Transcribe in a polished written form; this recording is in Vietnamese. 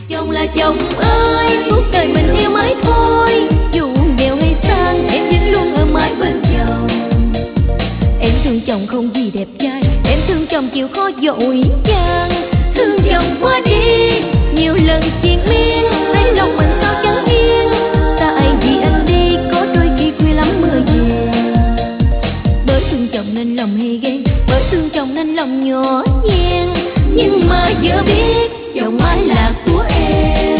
Chồng là chồng ơi, suốt đời mình yêu mãi thôi. Dù nghèo hay sang, em vẫn luôn ở mãi bên chồng. Em thương chồng không vì đẹp trai, em thương chồng chịu khó dội vàng. Thương chồng qua đi, nhiều lần triền miên, thấy lòng mình sao chẳng yên. Tại vì anh đi, có đôi khi khuya lắm mưa về. Bởi thương chồng nên lòng hay ghen, bởi thương chồng nên lòng nhỏ nhen. Nhưng mà giờ biết chồng mãi là của em.